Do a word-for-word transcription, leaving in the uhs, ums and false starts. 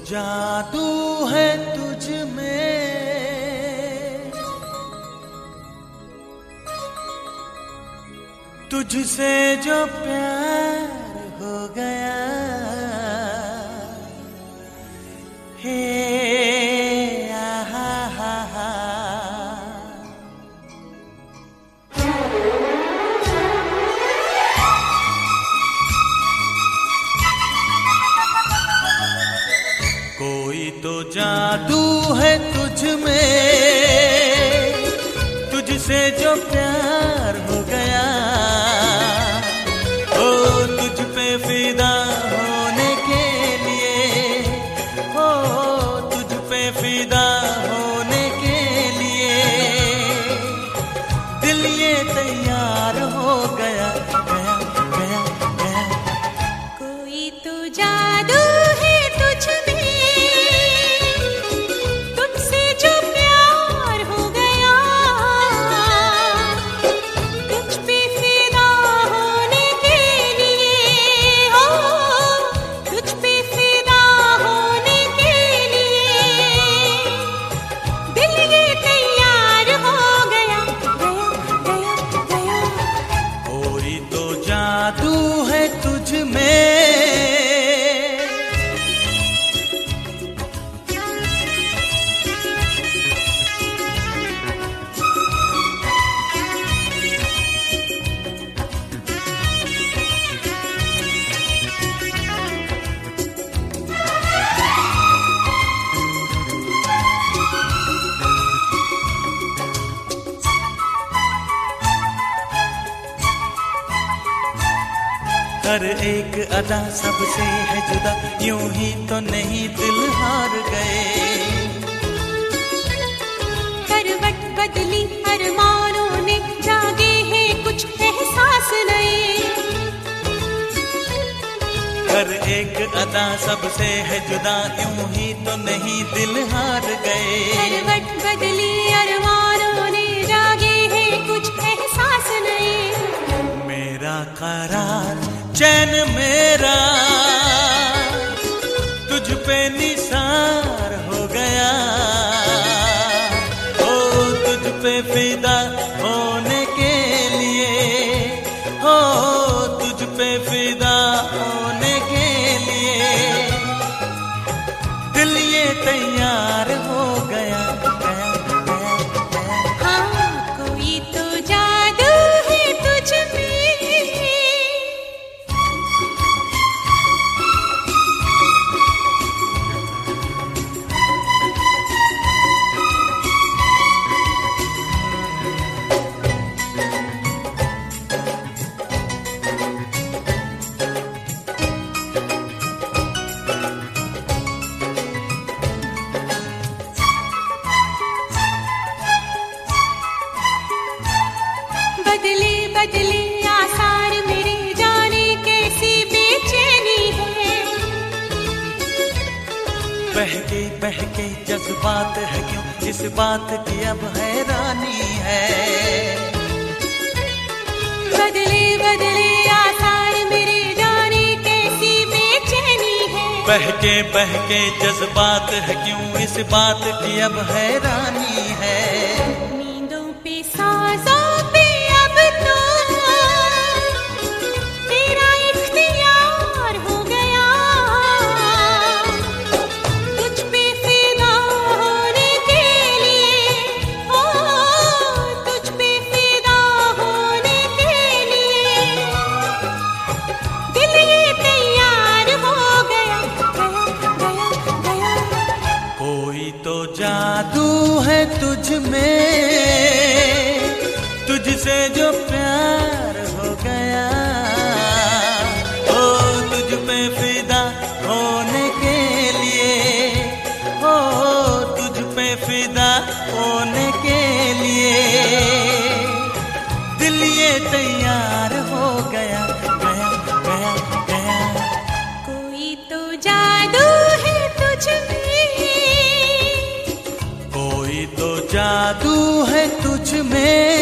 जादू है तुझ में, तुझसे जो प्यार हो गया, हे आहा हा हा। कोई तो जादू है तुझ में, तुझसे जो प्यार हो गया, ओ तुझ पे फिदा होने के लिए, ओ तुझ पे फिदा होने के लिए दिल ये तैयार हो गया, गया गया गया। कोई तो जादू है तुझ में, जादू है तुझ में। हर एक अदा सबसे है जुदा, यूं ही तो नहीं दिल हार गए। करवट बदली अरमानों ने, जागे हैं कुछ एहसास नए। हर एक अदा सबसे है जुदा, यूं ही तो नहीं दिल हार गए। करवट बदली अरमानों ने, जागे हैं कुछ एहसास नए। मेरा करार चैन मेरा तुझ पे निसार हो गया, ओ तुझ पे फिदा होने के लिए, ओ तुझ पे फिदा होने के लिए दिल ये तैयार हो गया, गया गया गया। हाँ, कोई तो जादू है तुझ में। बदले बदले आसार मेरे, जाने कैसी बेचैनी है। बहके बहके जज्बात है क्यों, इस बात की अब हैरानी है। बदले बदले आसार मेरे, जाने कैसी बेचैनी है। बहके बहके जज्बात है क्यों, इस बात की अब हैरानी है। नींदों पे सांसों पे अब तो तेरा इख्तियार हो गया, तुझ पे फिदा होने के लिए, ओ तुझ पे फिदा होने के लिए दिल ये तैयार हो गया, गया गया गया। कोई तो जादू है तुझ में, तुझसे जो प्यार हो गया, ओ तुझ पे फिदा होने के लिए, ओ तुझ पे फिदा होने के लिए दिल ये तैयार हो गया, गया गया गया। कोई तो जादू है तुझ में, कोई तो जादू है तुझ में।